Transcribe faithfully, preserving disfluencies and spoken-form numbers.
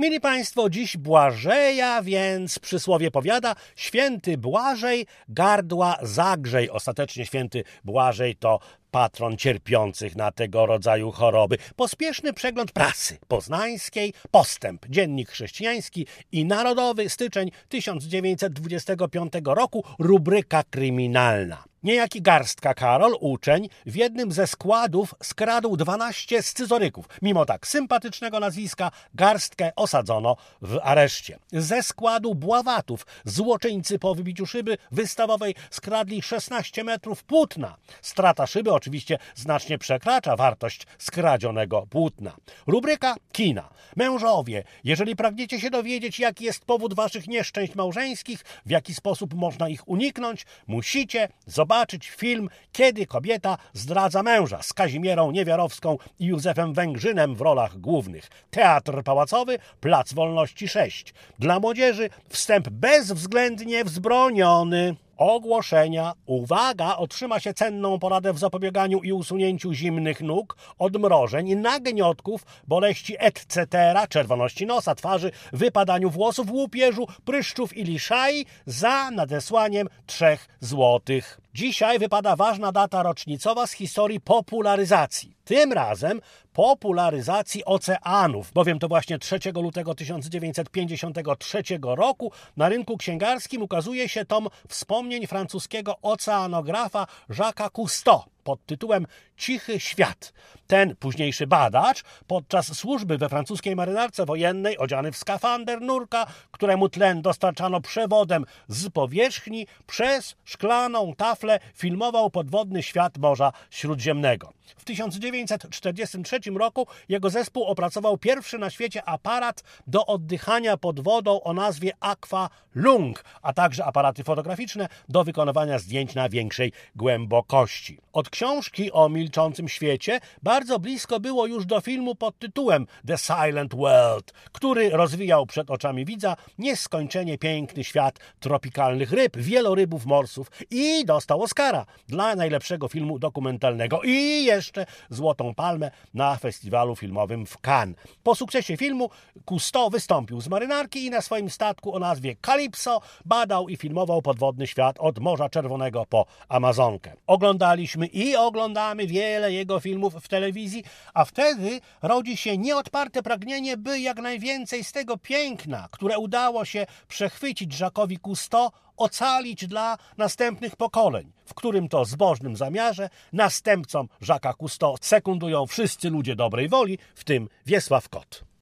Mili Państwo, dziś Błażeja, więc przysłowie powiada: święty Błażej gardła zagrzej. Ostatecznie święty Błażej to patron cierpiących na tego rodzaju choroby. Pospieszny przegląd prasy poznańskiej, Postęp, Dziennik Chrześcijański i Narodowy, styczeń tysiąc dziewięćset dwudziestego piątego roku, rubryka kryminalna. Niejaki Garstka Karol, uczeń, w jednym ze składów skradł dwanaście scyzoryków. Mimo tak sympatycznego nazwiska Garstkę osadzono w areszcie. Ze składu Bławatów złoczyńcy po wybiciu szyby wystawowej skradli szesnaście metrów płótna. Strata szyby oczywiście znacznie przekracza wartość skradzionego płótna. Rubryka kina. Mężowie, jeżeli pragniecie się dowiedzieć, jaki jest powód waszych nieszczęść małżeńskich, w jaki sposób można ich uniknąć, musicie zobaczyć Zobaczyć film Kiedy kobieta zdradza męża z Kazimierą Niewiarowską i Józefem Węgrzynem w rolach głównych. Teatr Pałacowy, Plac Wolności sześć. Dla młodzieży wstęp bezwzględnie wzbroniony. Ogłoszenia. Uwaga! Otrzyma się cenną poradę w zapobieganiu i usunięciu zimnych nóg, odmrożeń, nagniotków, boleści et cetera, czerwoności nosa, twarzy, wypadaniu włosów, łupieżu, pryszczów i liszai za nadesłaniem trzech złotych. Dzisiaj wypada ważna data rocznicowa z historii popularyzacji. Tym razem popularyzacji oceanów, bowiem to właśnie trzeciego lutego tysiąc dziewięćset pięćdziesiątego trzeciego roku na rynku księgarskim ukazuje się tom wspomnień francuskiego oceanografa Jacques'a Cousteau pod tytułem Cichy świat. Ten późniejszy badacz podczas służby we francuskiej marynarce wojennej, odziany w skafander nurka, któremu tlen dostarczano przewodem z powierzchni, przez szklaną taflę filmował podwodny świat Morza Śródziemnego. W tysiąc dziewięćset czterdziestym trzecim roku jego zespół opracował pierwszy na świecie aparat do oddychania pod wodą o nazwie Aqua Lung, a także aparaty fotograficzne do wykonywania zdjęć na większej głębokości. Od książki o milczącym świecie bardzo blisko było już do filmu pod tytułem The Silent World, który rozwijał przed oczami widza nieskończenie piękny świat tropikalnych ryb, wielorybów, morsów i dostał Oscara dla najlepszego filmu dokumentalnego i jeszcze Złotą Palmę na festiwalu filmowym w Cannes. Po sukcesie filmu Cousteau wystąpił z marynarki i na swoim statku o nazwie Calypso badał i filmował podwodny świat od Morza Czerwonego po Amazonkę. Oglądaliśmy i oglądamy wiele jego filmów w telewizji, a wtedy rodzi się nieodparte pragnienie, by jak najwięcej z tego piękna, które udało się przechwycić Jacquesowi Cousteau, ocalić dla następnych pokoleń, w którym to zbożnym zamiarze następcom Jacques'a Cousteau sekundują wszyscy ludzie dobrej woli, w tym Wiesław Kot.